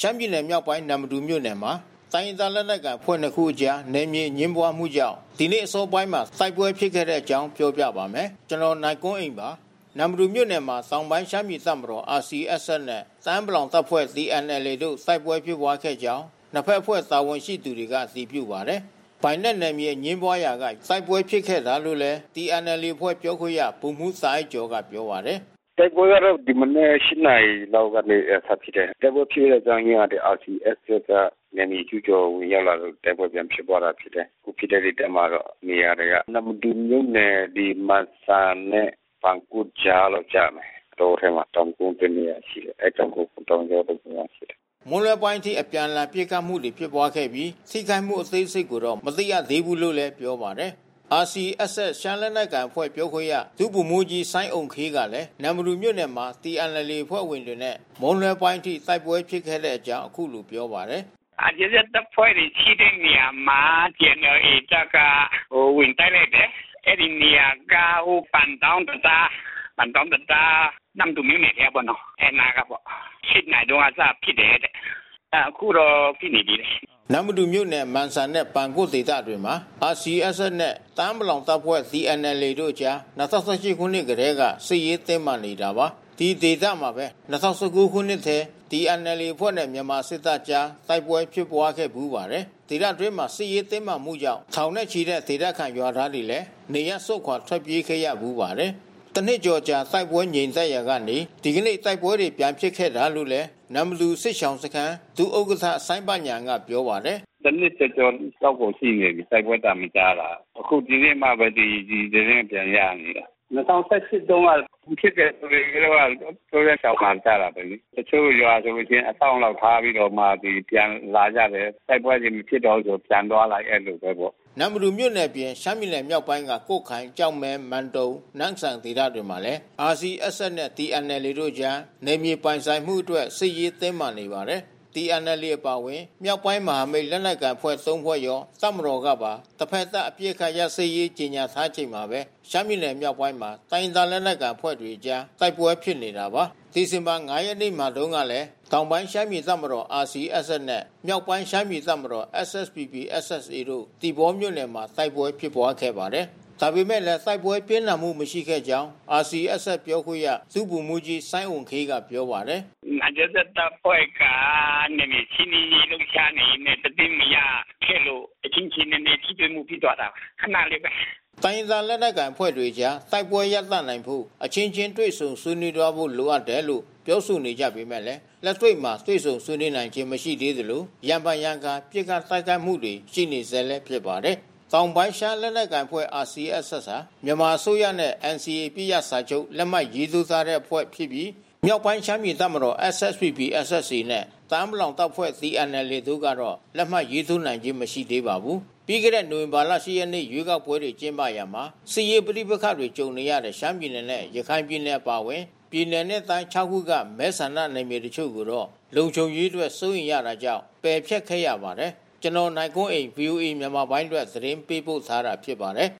ရှမ်းပြည်နယ်မြောက်ပိုင်းနမ္မတူမြို့နယ်မှာတိုင်းရင်းသားလက်နက်ကိုင်ဖွဲ့နှစ်ခုအကြားနယ်မြေညှင်းပွားမှုကြောင့်ဒီနေ့အစောပိုင်းမှာတိုက်ပွဲဖြစ်ခဲ့တဲ့အကြောင်းပြောပြပါမယ်။ကျွန်တော်နိုင်ကွန်းအိမ်ပါ။နမ္မတူမြို့နယ်မှာတောင်ပိုင်းရှမ်းပြည်တပ်မတော် RCSS နဲ့တအန်းပလောင်တပ်ဖွဲ့ TNLA တို့တိုက်ပွဲဖြစ်ပွားခဲ့ကြောင်းနှစ်ဖက်အဖွဲ့တာဝန်ရှိသူတွေကအတည်ပြုပါတယ်။ဘိုင်နက်နယ်မြေညှင်းပွားရာကတိုက်ပွဲဖြစ်ခဲ့တာလို့လည်း TNLA အဖွဲ့ပြောခွင့်ရဗိုလ်မှူးစာအိုက်ကျော်ကပြောပါတယ်။တိုက်ပွဲကတော့ဒီမနေ့၈နာရီလောက်ကနေစဖြစ်တယ်။တိုက်ပွဲဖြစ်တဲ့အကြောင်းရင်းက RCSS ကနယ်မြေကျူးကျော်ဝင်ရောက်လာလို့တိုက်ပွဲပြန်ဖြစ်ပွားတာဖြစ်တယ်။ခုဖြစ်တဲ့တက်မှာတော့နေရာတွေကနမတူမြို့နယ်ဒီမဆန်နဲ့ပန်ကူကြားလောက်ကြာမယ်။တော့ထဲမှာတောင်ကုန်းတနေရာရှိတယ်။အဲတောင်ကုန်းတောင်ကျော်တုံးရှိတယ်။မွန်လွယ်ပိုင်းထိအပြန်အလှန်ပြစ်ခတ်မှုတွေဖြစ်ပွားခဲ့ပြီးထိခိုက်မှုအသေးစိတ်ကိုတော့မသိရသေးဘူးလို့လည်းပြောပါတယ်။ RCSS ရှမ်းလက်နက်ကိုင်အဖွဲ့ပြောခွင့်ရဒုဗိုလ်မှူးကြီးစိုင်းအုံခေးကလည်းနမ္မတူမြို့နယ်မှာ TNLA အဖွဲ့ဝင်တွေနဲ့မွန်လွယ်ပိုင်းထိတိုက်ပွဲဖြစ်ခဲ့တဲ့အကြောင်းအခုလိုပြောပါတယ်။အကျဉ်းတပ်ဖွဲ့တွေရှိတဲ့နေရာမှာ TNLA တပ်ကဝင်တိုက်လိုက်တယ်။အဲဒီနေရာကပန်တောင်းတတာနမ္မတူမြို့နယ်ထဲပေါ့နော်။အဲနာကပေါ့။ရှစ်နိုင်တော့အစဖြစ်တယ်တဲ့။အခုတော့ဖြစ်နေပြီ။နမ္မတူမြို့နယ်မန်ဆန်နဲ့ပန်ကုတ်ဒေသတွေမှာ RCSS နဲ့တအန်းပလောင်တပ်ဖွဲ့ TNLA တို့ကြား2018ခုနှစ်ကတည်းကစစ်ရေးတင်းမာနေတာပါ။ဒီဒေသမှာပဲ2019ခုနှစ်ထဲ TNLA ဖွဲ့နဲ့မြန်မာစစ်တပ်ကြားတိုက်ပွဲဖြစ်ပွားခဲ့ပူးပါတယ်။ဒေသတွင်းမှာစစ်ရေးတင်းမာမှုကြောင့်ထောင်နဲ့ချီတဲ့ဒေသခံရွာသားတွေလည်းနေရပ်စွန့်ခွာထွက်ပြေးခဲ့ရပူးပါတယ်။တနစ်ကျော်ကြာတိုက်ပွဲငြိမ်သက်ရာကနေဒီကနေ့တိုက်ပွဲတွေပြန်ဖြစ်ခဲ့တာလို့လည်းနမ္မတူစစ်ရှောင်းစခန်းဒုဥက္ကဋ္ဌစိုင်းပညာကပြောပါတယ်။တနစ်ကျော်တော့ကိုရှိနေပြီတိုက်ပွဲတာမကြတာအခုဒီနေ့မှပဲဒီသတင်းပြန်ရနေတာ2018တုန်းကဖြစ်တဲ့ဆိုရင်တော့ဆိုရဆောင်မှကြတာပဲလေတချို့ရွာဆိုလို့ချင်းအဆောင်လောက်ထားပြီးတော့မှဒီပြန်လာကြတယ်တိုက်ပွဲကြီးမဖြစ်တော့ဆိုပြန်သွားလိုက်အဲ့လိုပဲပေါ့နမ္မတူမြို့နယ်ပြင်ရှမ်းပြည်နယ်မြောက်ပိုင်းကကုတ်ခိုင်ကြောက်မဲမန်တုံနန်းဆန်ဒေသတွေမှာလည်း RCSS နဲ့ TNLA တို့ကြားနေမြေပိုင်ဆိုင်မှုအတွက်စစ်ရေးတင်းမာနေပါတယ်TNLA အပါဝင်မြောက်ပိုင်းမဟာမိတ်လက်နက်ကိုင်ဖွဲ့3ဖွဲ့ရောတပ်မတော်ကပါတစ်ဖက်သက်အပြစ်ခတ်ရစရေးကြီးညာထားချိန်မှာပဲရှမ်းပြည်နယ်မြောက်ပိုင်းမှာတိုင်းဒေသလက်နက်ကိုင်ဖွဲ့တွေကြားတိုက်ပွဲဖြစ်နေတာပါဒီဇင်ဘာ9ရက်နေ့မှာတုန်းကလည်းတောင်ပိုင်းရှမ်းပြည်တပ်မတော် RCSS နဲ့မြောက်ပိုင်းရှမ်းပြည်တပ်မတော် SSPP/SSA တို့တီဘောမြို့နယ်မှာတိုက်ပွဲဖြစ်ပွားခဲ့ပါတယ်ဒါပေမဲ့လည်းတိုက်ပွဲပြင်းထန်မှုမရှိခဲ့ကြောင်း RCSS ပြောခွင့်ရသူ့ဗိုလ်မှူးကြီးစိုင်းအုံခေးကပြောပါတယ်။အကျဉ်းတပ်ဖွဲ့ကနေချင်းနီလုံချာနေနဲ့တတိမရခဲ့လို့အချင်းချင်းနဲ့ထိတွေ့မှုဖြစ်သွားတာခဏလေးပဲ။တိုင်းဒေသလက်နက်ကိုင်ဖွဲ့တွေကြားတိုက်ပွဲရပ်တန့်နိုင်ဖို့အချင်းချင်းတွေ့ဆုံဆွေးနွေးသွားဖို့လိုအပ်တယ်လို့ပြောဆိုနေကြပေမဲ့လည်းလက်တွေ့မှာတွေ့ဆုံဆွေးနွေးနိုင်ခြင်းမရှိသေးသလိုရန်ပန်ရန်ကာပြစ်ခတ်တိုက်ခိုက်မှုတွေရှိနေဆဲလည်းဖြစ်ပါတယ်။တောင်ပိုင်းရှမ်းလက်နက်ကိုင်ဖွဲ့ RCSS ဟာမြန်မာအစိုးရနဲ့ NCA ပြည်ရစာချုပ်လက်မှတ်ရေးထိုးထားတဲ့အဖွဲ့ဖြစ်ပြီးမြောက်ပိုင်းရှမ်းပြည်တပ်မတော် SSPP/SSA နဲ့တအန်းပလောင်တပ်ဖွဲ့ TNLA တို့ကတော့လက်မှတ်ရေးထိုးနိုင်ခြင်းမရှိသေးပါဘူး။ပြီးခဲ့တဲ့နိုဝင်ဘာလ10ရက်နေ့ရွေးကောက်ပွဲတွေကျင်းပရာမှာစစ်ရေးပဋိပက္ခတွေကြုံနေရတဲ့ရှမ်းပြည်နယ်နဲ့ရခိုင်ပြည်နယ်အပါအဝင်ပြည်နယ်နဲ့တိုင်း6ခုကမဲဆန္ဒနယ်မြေတချို့ကိုတော့လုံခြုံရေးအတွက်စိုးရိမ်ရတာကြောင့်ပယ်ဖျက်ခဲ့ရပါတယ်။ကျွန်တော်နိုင်ကွန်းအိမ် VOA မြန်မာပိုင်းအတွက်သတင်းပေးပို့ထားတာဖြစ်ပါတယ်